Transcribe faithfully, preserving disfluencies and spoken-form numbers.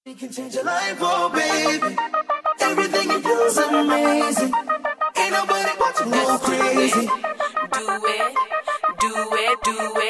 We can change your life, oh baby. Everything you do is amazing. Ain't nobody watching go crazy. Do it, do it, do it.